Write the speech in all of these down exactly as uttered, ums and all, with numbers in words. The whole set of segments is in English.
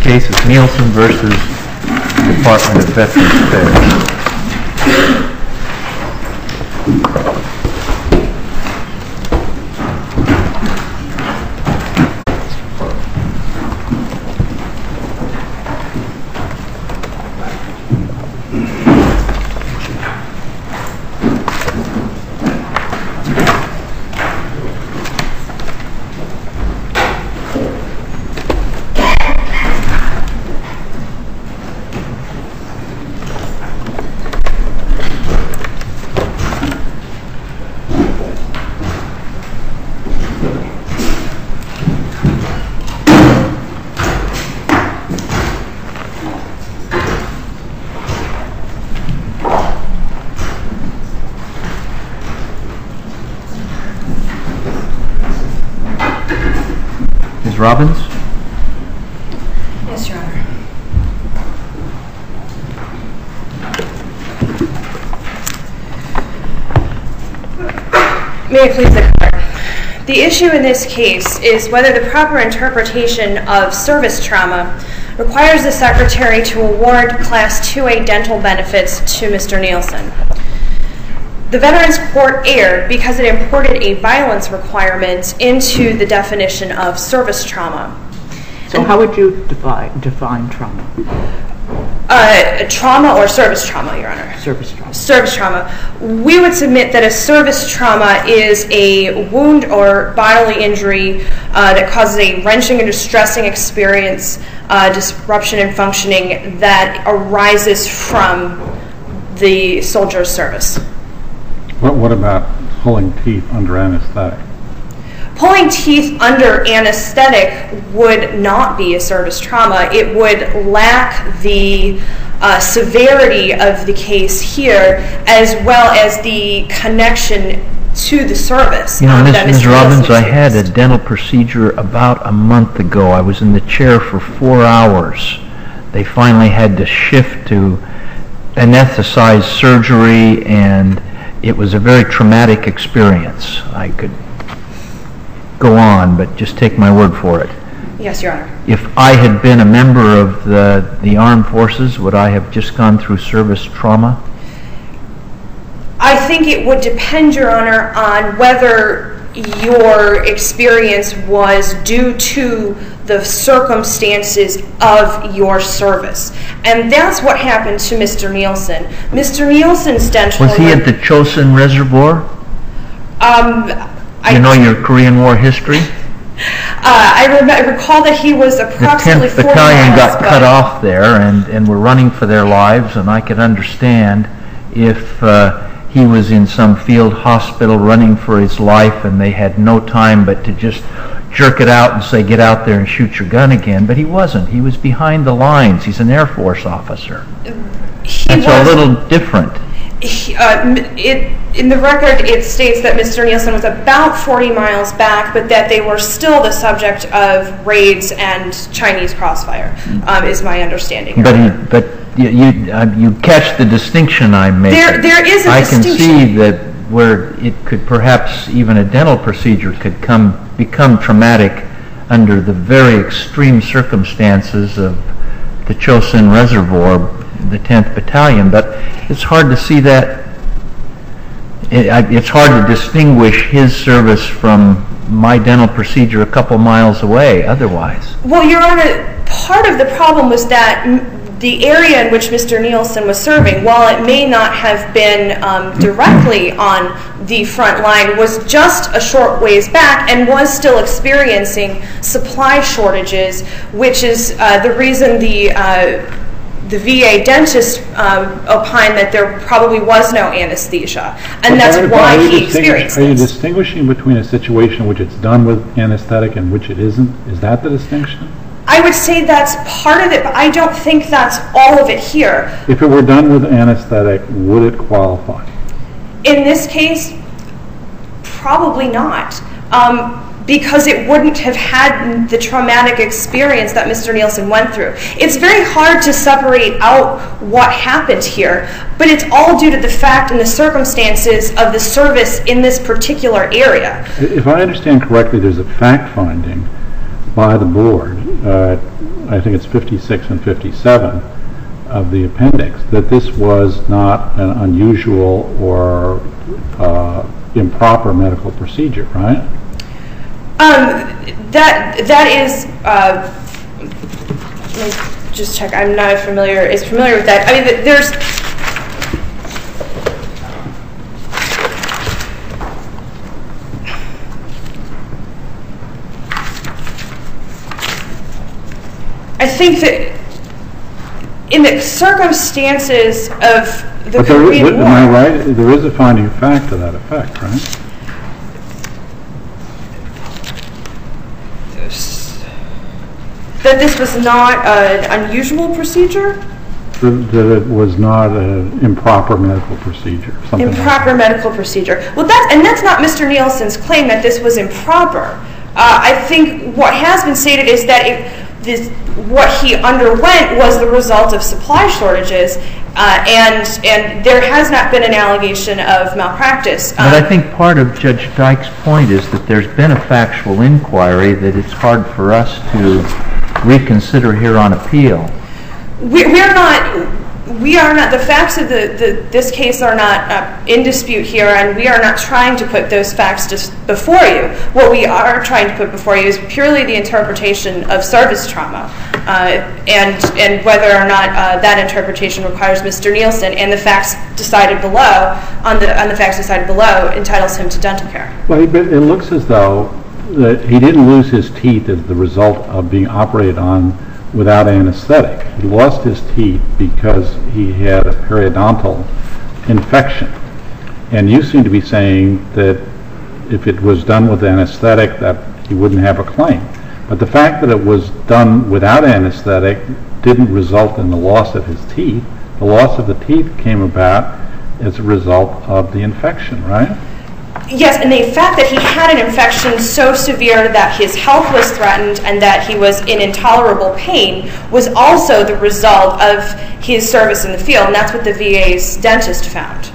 Case is Nielsen versus Department of Veterans Affairs. Miz Robbins? Yes, Your Honor. May it please the Court. The issue in this case is whether the proper interpretation of service trauma requires the Secretary to award Class two A dental benefits to Mister Nielsen. The Veterans Court erred because it imported a violence requirement into the definition of service trauma. So and how would you define, define trauma? Uh, trauma or service trauma, Your Honor? Service trauma. Service trauma. We would submit that a service trauma is a wound or bodily injury uh, that causes a wrenching and distressing experience, uh, disruption in functioning that arises from the soldier's service. What, what about pulling teeth under anesthetic? Pulling teeth under anesthetic would not be a service trauma. It would lack the uh, severity of the case here, as well as the connection to the service. You know, um, Miz Robbins, I had a dental procedure about a month ago. I was in the chair for four hours. They finally had to shift to anesthetized surgery, and it was a very traumatic experience. I could go on, but just take my word for it. Yes, Your Honor. If I had been a member of the, the armed forces, would I have just gone through service trauma? I think it would depend, Your Honor, on whether your experience was due to the circumstances of your service. And that's what happened to Mister Nielsen. Mister Nielsen's dental... Was he at the Chosin Reservoir? Um, you know your Korean War history? Uh, I, rem- I recall that he was approximately the tenth forty Battalion miles, got cut off there and, and were running for their lives, and I could understand if uh, he was in some field hospital running for his life and they had no time but to just jerk it out and say, get out there and shoot your gun again. But he wasn't. He was behind the lines. He's an Air Force officer. He That's was, a little different. He, uh, it, in the record, it states that Mister Nielsen was about forty miles back, but that they were still the subject of raids and Chinese crossfire, um, is my understanding. But he, but you you, uh, you catch the distinction I'm making. There, there is a I distinction. can see that where it could perhaps even a dental procedure could come become traumatic under the very extreme circumstances of the Chosin Reservoir, the tenth Battalion, but it's hard to see that. It, it's hard to distinguish his service from my dental procedure a couple miles away otherwise. Well, Your Honor, part of the problem was that m- the area in which Mister Nielsen was serving, while it may not have been um, directly on the front line, was just a short ways back and was still experiencing supply shortages, which is uh, the reason the uh, the V A dentist uh, opined that there probably was no anesthesia, and that's are, why are he experienced Are you this. distinguishing between a situation in which it's done with anesthetic and which it isn't? Is that the distinction? I would say that's part of it, but I don't think that's all of it here. If it were done with anesthetic, would it qualify? In this case, probably not, um, because it wouldn't have had the traumatic experience that Mister Nielsen went through. It's very hard to separate out what happened here, but it's all due to the fact and the circumstances of the service in this particular area. If I understand correctly, there's a fact finding by the board. Uh, I think it's fifty-six and fifty-seven of the appendix, that this was not an unusual or uh, improper medical procedure, right? Um, that that is. Uh, let me just check. I'm not familiar. Is familiar with that. I mean, there's. I think that in the circumstances of the but there, Korean am War, I right? There is a finding of fact to that effect, right? that this was not an unusual procedure? That, that it was not an improper medical procedure. Something Improper like that. medical procedure. Well, that's, and that's not Mister Nielsen's claim that this was improper. Uh, I think what has been stated is that it, this, what he underwent was the result of supply shortages, uh, and and there has not been an allegation of malpractice. Um, But I think part of Judge Dyke's point is that there's been a factual inquiry that it's hard for us to reconsider here on appeal. We, we are not. We are not. The facts of the, the this case are not uh, in dispute here, and we are not trying to put those facts just before you. What we are trying to put before you is purely the interpretation of service trauma, uh, and and whether or not uh, that interpretation requires Mister Nielsen, and the facts decided below on the on the facts decided below entitles him to dental care. Well, but it looks as though that he didn't lose his teeth as the result of being operated on without anesthetic. He lost his teeth because he had a periodontal infection. And you seem to be saying that if it was done with anesthetic, that he wouldn't have a claim. But the fact that it was done without anesthetic didn't result in the loss of his teeth. The loss of the teeth came about as a result of the infection, right? Yes, and the fact that he had an infection so severe that his health was threatened and that he was in intolerable pain was also the result of his service in the field, and that's what the V A's dentist found,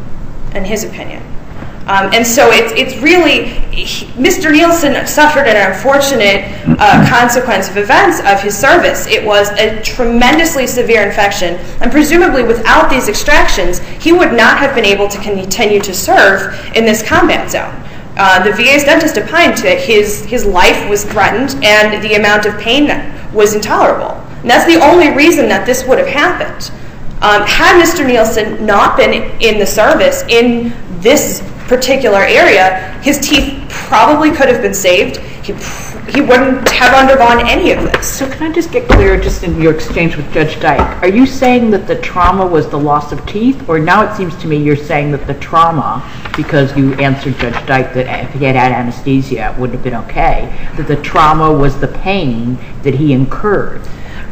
in his opinion. Um, and so it's it's really, he, Mister Nielsen suffered an unfortunate uh, consequence of events of his service. It was a tremendously severe infection, and presumably without these extractions, he would not have been able to continue to serve in this combat zone. Uh, the V A's dentist opined that his, his life was threatened and the amount of pain was intolerable. And that's the only reason that this would have happened. Um, had Mister Nielsen not been in the service in this particular area, his teeth probably could have been saved. He, he wouldn't have undergone any of this. So can I just get clear, just in your exchange with Judge Dyke, are you saying that the trauma was the loss of teeth, or now it seems to me you're saying that the trauma, because you answered Judge Dyke that if he had had anesthesia it wouldn't have been okay, that the trauma was the pain that he incurred?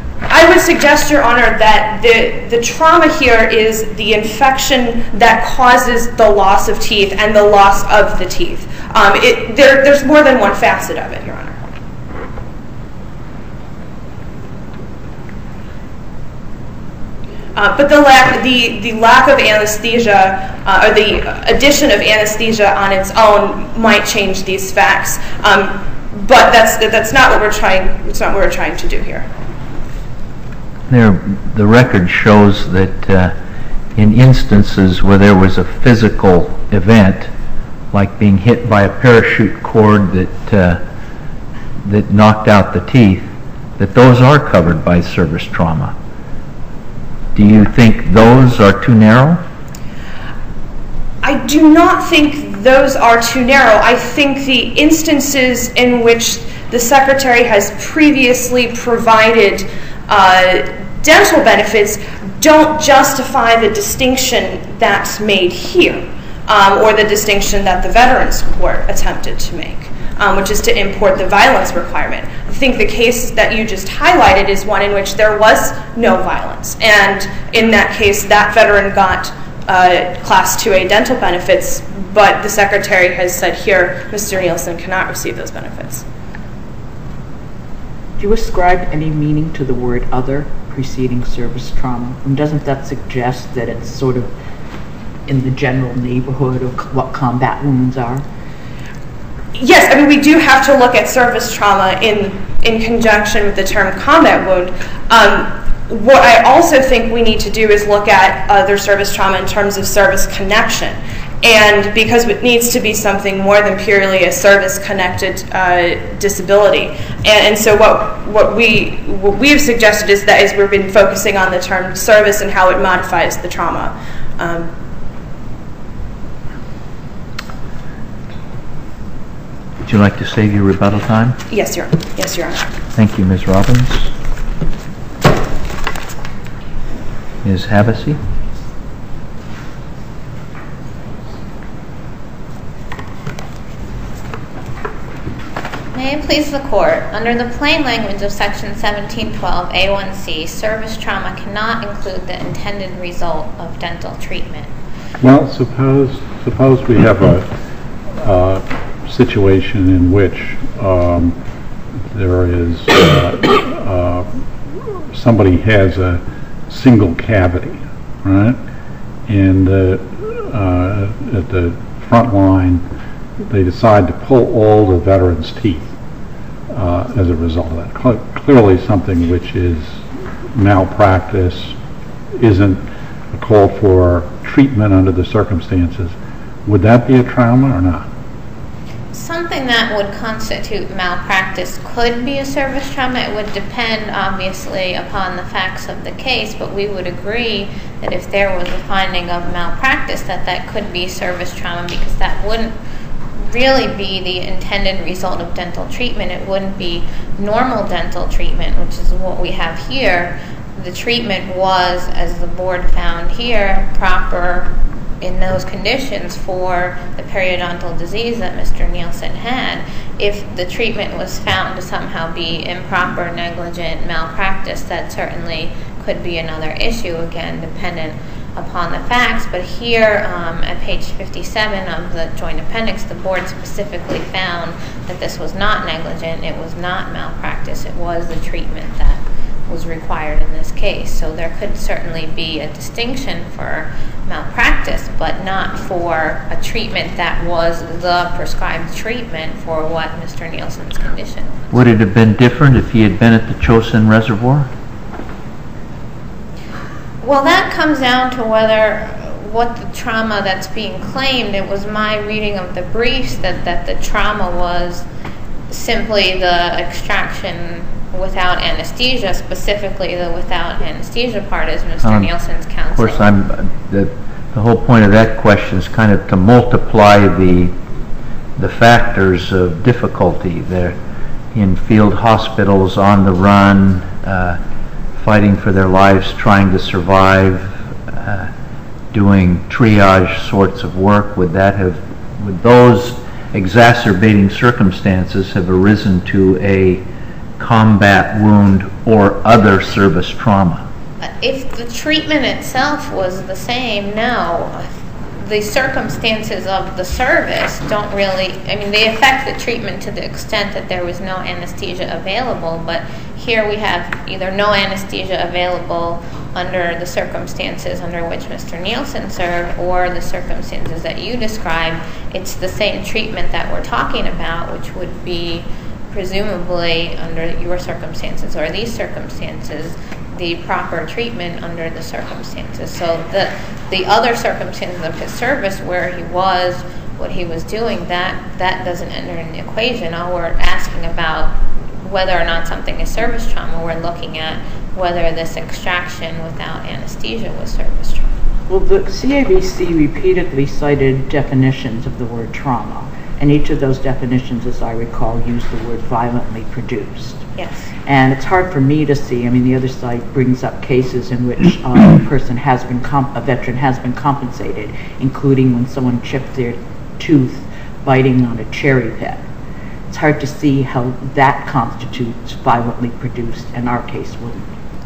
I would suggest, Your Honor, that the, the trauma here is the infection that causes the loss of teeth and the loss of the teeth. Um, it, there, there's more than one facet of it, Your Honor. Uh, but the lack, the, the lack of anesthesia, uh, or the addition of anesthesia on its own might change these facts. Um, but that's that's not what we're trying. It's not what we're trying to do here. There, the record shows that uh, in instances where there was a physical event, like being hit by a parachute cord that uh, that knocked out the teeth, that those are covered by service trauma. Do you think those are too narrow? I do not think those are too narrow. I think the instances in which the Secretary has previously provided uh, dental benefits don't justify the distinction that's made here, um, or the distinction that the Veterans Court attempted to make, um, which is to import the violence requirement. I think the case that you just highlighted is one in which there was no violence, and in that case, that veteran got uh, Class two A dental benefits, but the Secretary has said here, Mister Nielsen cannot receive those benefits. Do you ascribe any meaning to the word other preceding service trauma? And doesn't that suggest that it's sort of in the general neighborhood of what combat wounds are? Yes, I mean, we do have to look at service trauma in in conjunction with the term combat wound. Um, what I also think we need to do is look at other service trauma in terms of service connection. And because it needs to be something more than purely a service-connected uh, disability, and, and so what what we what we have suggested is that is we've been focusing on the term service and how it modifies the trauma. Um, Would you like to save your rebuttal time? yes, Your Honor. Yes, Your Honor. Thank you, Miz Robbins. Miz Havasi? May it please the Court, under the plain language of Section seventeen twelve A one C, service trauma cannot include the intended result of dental treatment. Well, suppose suppose we have a, a situation in which um, there is uh, uh, somebody has a single cavity, right? And uh, uh, at the front line, they decide to pull all the veteran's teeth uh, as a result of that. Cle- clearly something which is malpractice, isn't a call for treatment under the circumstances. Would that be a trauma or not? Something that would constitute malpractice could be a service trauma. It would depend, obviously, upon the facts of the case, but we would agree that if there was a finding of malpractice, that that could be service trauma, because that wouldn't really be the intended result of dental treatment. It wouldn't be normal dental treatment, which is what we have here. The treatment was, as the board found here, proper in those conditions for the periodontal disease that Mister Nielsen had. If the treatment was found to somehow be improper, negligent, malpractice, that certainly could be another issue, again, dependent upon the facts. But here um, at page fifty-seven of the joint appendix, the board specifically found that this was not negligent, it was not malpractice, it was the treatment that was required in this case. So there could certainly be a distinction for malpractice, but not for a treatment that was the prescribed treatment for what Mister Nielsen's condition was. Would it have been different if he had been at the Chosin Reservoir? Well, that comes down to whether what the trauma that's being claimed. It was my reading of the briefs that, that the trauma was simply the extraction without anesthesia, specifically the without anesthesia part, as Mister Um, Nielsen's counsel. Of course, I'm, the, the whole point of that question is kind of to multiply the the factors of difficulty. They're in field hospitals, on the run, uh, fighting for their lives, trying to survive, uh, doing triage sorts of work. Would that have, would those exacerbating circumstances have arisen to a combat wound or other service trauma? If the treatment itself was the same, no. The circumstances of the service don't really, I mean, they affect the treatment to the extent that there was no anesthesia available, but here we have either no anesthesia available under the circumstances under which Mister Nielsen served, or the circumstances that you described. It's the same treatment that we're talking about, which would be presumably under your circumstances or these circumstances, the proper treatment under the circumstances. So the the other circumstances of his service where he was, what he was doing, that that doesn't enter in the equation. All we're asking about whether or not something is service trauma, we're looking at whether this extraction without anesthesia was service trauma. Well, the C A B C repeatedly cited definitions of the word trauma, and each of those definitions, as I recall, used the word violently produced. Yes. And it's hard for me to see. I mean, the other side brings up cases in which uh, a person has been, comp- a veteran has been compensated, including when someone chipped their tooth biting on a cherry pit. It's hard to see how that constitutes violently produced, and our case wouldn't.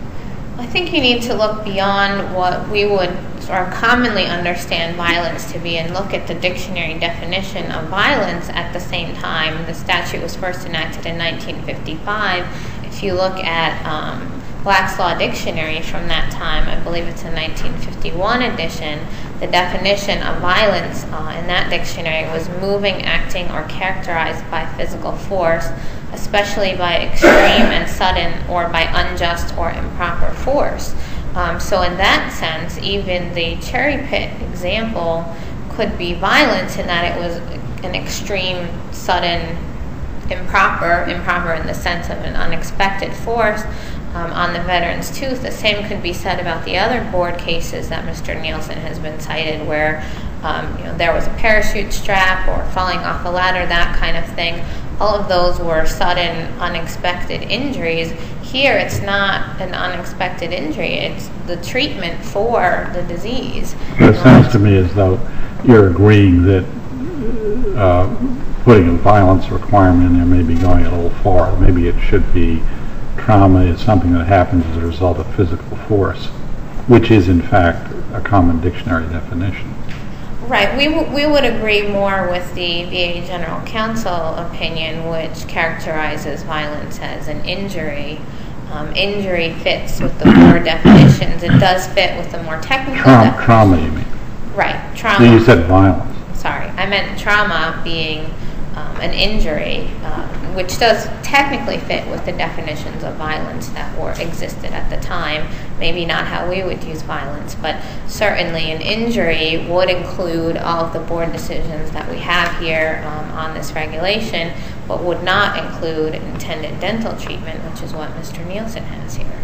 I think you need to look beyond what we would or commonly understand violence to be and look at the dictionary definition of violence at the same time. The statute was first enacted in nineteen fifty-five. If you look at um, Black's Law Dictionary from that time, I believe it's a nineteen fifty-one edition, the definition of violence uh, in that dictionary was moving, acting, or characterized by physical force, especially by extreme and sudden or by unjust or improper force. Um, so in that sense, even the cherry pit example could be violence in that it was an extreme, sudden, improper, improper in the sense of an unexpected force um, on the veteran's tooth. The same could be said about the other board cases that Mister Nielsen has been cited where um, you know, there was a parachute strap or falling off a ladder, that kind of thing. All of those were sudden, unexpected injuries. Here, it's not an unexpected injury. It's the treatment for the disease. It sounds to me as though you're agreeing that uh, putting a violence requirement in there may be going a little far. Maybe it should be trauma is something that happens as a result of physical force, which is in fact a common dictionary definition. Right. We, w- we would agree more with the V A General Counsel opinion, which characterizes violence as an injury. Um, injury fits with the board definitions. It does fit with the more technical Trauma, definitions. trauma, you mean? Right. Trauma. You said violence. Sorry. I meant trauma being um, an injury, uh, which does technically fit with the definitions of violence that were existed at the time. Maybe not how we would use violence, but certainly an injury would include all of the board decisions that we have here um, on this regulation, but would not include intended dental treatment, which is what Mister Nielsen has here.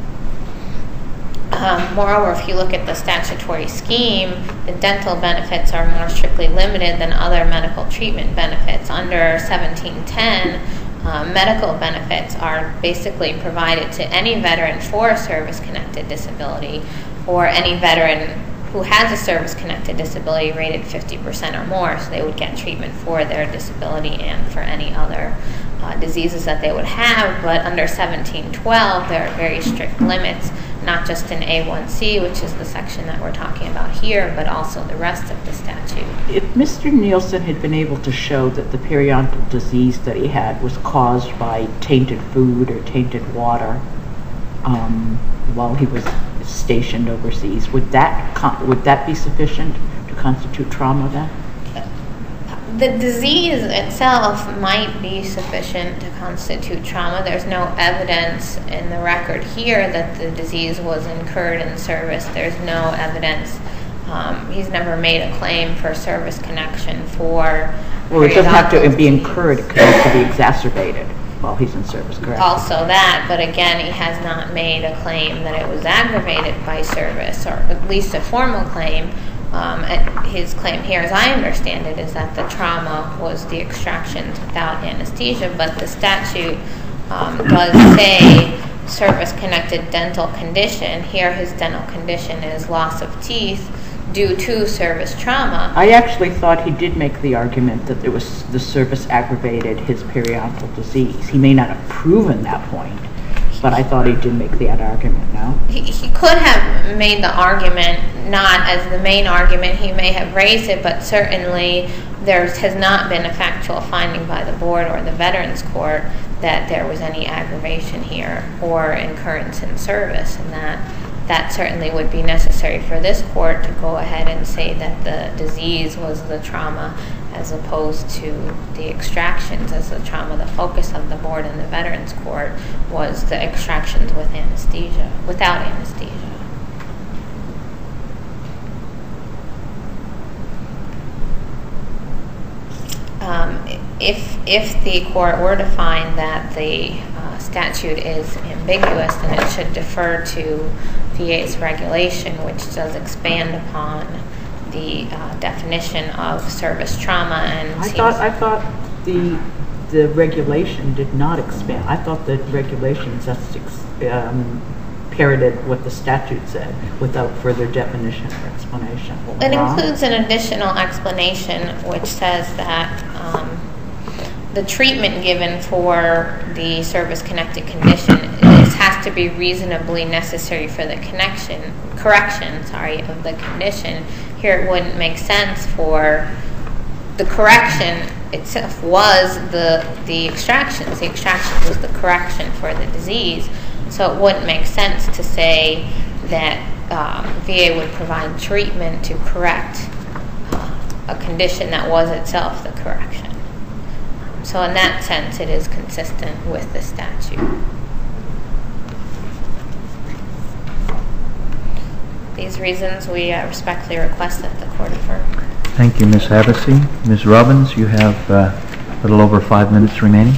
Um, moreover, if you look at the statutory scheme, the dental benefits are more strictly limited than other medical treatment benefits. Under seventeen ten, uh, medical benefits are basically provided to any veteran for a service-connected disability or any veteran who has a service-connected disability rated fifty percent or more, so they would get treatment for their disability and for any other uh, diseases that they would have. But under seventeen twelve, there are very strict limits, not just in A one C, which is the section that we're talking about here, but also the rest of the statute. If Mister Nielsen had been able to show that the periodontal disease that he had was caused by tainted food or tainted water um, while he was stationed overseas, would that con- would that be sufficient to constitute trauma then? The disease itself might be sufficient to constitute trauma. There's no evidence in the record here that the disease was incurred in service. There's no evidence. Um, he's never made a claim for service connection for Well, it doesn't have to periodontal be disease. incurred. It could also be exacerbated while he's in service, correct? Also that, but again, he has not made a claim that it was aggravated by service, or at least a formal claim. Um, and his claim here, as I understand it, is that the trauma was the extractions without anesthesia, but the statute um, does say service-connected dental condition. Here his dental condition is loss of teeth due to service trauma. I actually thought he did make the argument that it was the service aggravated his periodontal disease. He may not have proven that point, but I thought he did make that argument, no? He, he could have made the argument, not as the main argument, he may have raised it, but certainly there has not been a factual finding by the board or the Veterans Court that there was any aggravation here or incurrence in service, and that that certainly would be necessary for this court to go ahead and say that the disease was the trauma as opposed to the extractions as the trauma. The focus of the board and the Veterans Court was the extractions with anesthesia, without anesthesia. Um, if, if the court were to find that the uh, statute is ambiguous, then it should defer to V A's regulation, which does expand upon the uh, definition of service trauma. And I seems- thought I thought the the regulation did not expand. I thought the regulation just ex- um, parroted what the statute said without further definition or explanation. It Wrong? includes an additional explanation which says that um, the treatment given for the service-connected condition is, has to be reasonably necessary for the connection, correction, sorry, of the condition. Here it wouldn't make sense for the correction itself was the the extractions. The extraction was the correction for the disease. So it wouldn't make sense to say that um, V A would provide treatment to correct uh, a condition that was itself the correction. So in that sense, it is consistent with the statute. These reasons, we uh, respectfully request that the court affirm. Thank you, Miz Hevesy. Miz Robbins, you have uh, a little over five minutes remaining.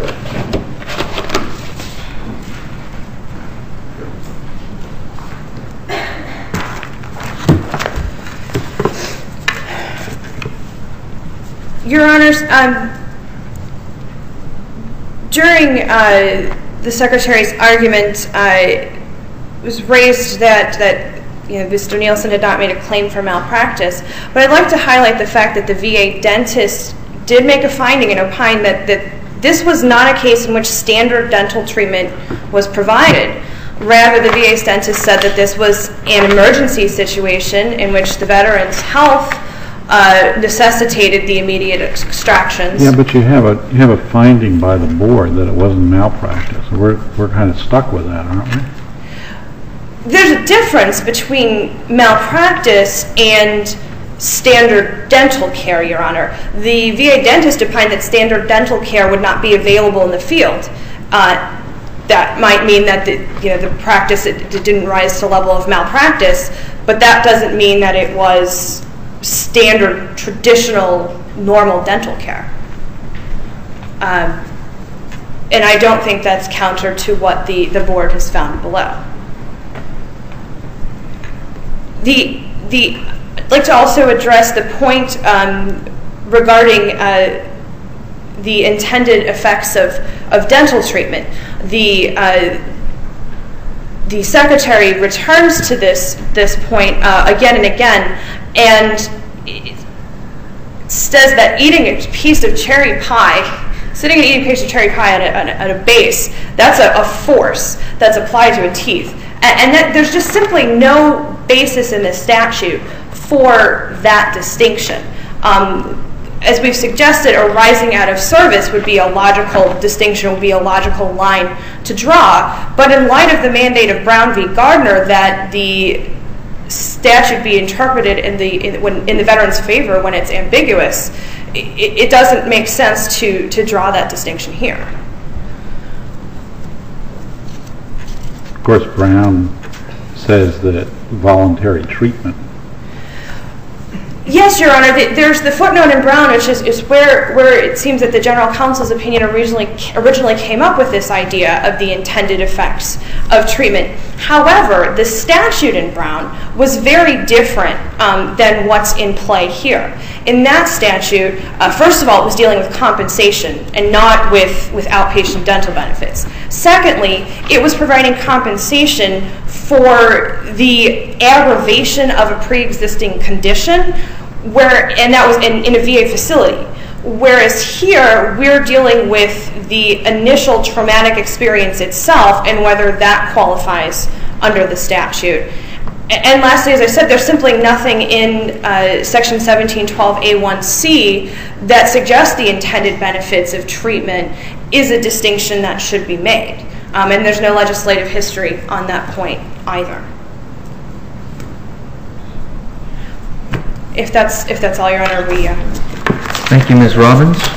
Your Honors, um, during uh, the Secretary's argument, uh, it was raised that, that you know, Mister Nielsen had not made a claim for malpractice, but I'd like to highlight the fact that the V A dentist did make a finding and opine that, that this was not a case in which standard dental treatment was provided. Rather, the V A's dentist said that this was an emergency situation in which the veteran's health uh, necessitated the immediate extractions. Yeah, but you have a you have a finding by the board that it wasn't malpractice. We're we're kind of stuck with that, aren't we? There's a difference between malpractice and standard dental care, Your Honor. The V A dentist opined that standard dental care would not be available in the field. Uh, that might mean that the, you know, the practice it, it didn't rise to the level of malpractice, but that doesn't mean that it was standard, traditional, normal dental care. Um, and I don't think that's counter to what the, the board has found below. The, the, I'd like to also address the point um, regarding uh, the intended effects of, of dental treatment. The, uh, the Secretary returns to this, this point uh, again and again, and says that eating a piece of cherry pie, sitting and eating a piece of cherry pie at a, at a, at a base, that's a, a force that's applied to a teeth. And, and that there's just simply no basis in the statute for that distinction. Um, as we've suggested, arising out of service would be a logical distinction, would be a logical line to draw. But in light of the mandate of Brown v. Gardner that the statute be interpreted in the in, when, in the veteran's favor when it's ambiguous, it, it doesn't make sense to, to draw that distinction here. Of course, Brown says that voluntary treatment. Yes, Your Honor. The, there's the footnote in Brown, which is, is where, where it seems that the General Counsel's opinion originally, originally came up with this idea of the intended effects of treatment. However, the statute in Brown was very different um, than what's in play here. In that statute, uh, first of all, it was dealing with compensation and not with, with outpatient dental benefits. Secondly, it was providing compensation for the aggravation of a pre-existing condition, where, and that was in, in a V A facility. Whereas here, we're dealing with the initial traumatic experience itself and whether that qualifies under the statute. And lastly, as I said, there's simply nothing in uh, Section seventeen twelve A one C that suggests the intended benefits of treatment is a distinction that should be made. Um, and there's no legislative history on that point either. If that's, if that's all, Your Honor, we... Uh, Thank you, Miz Robbins.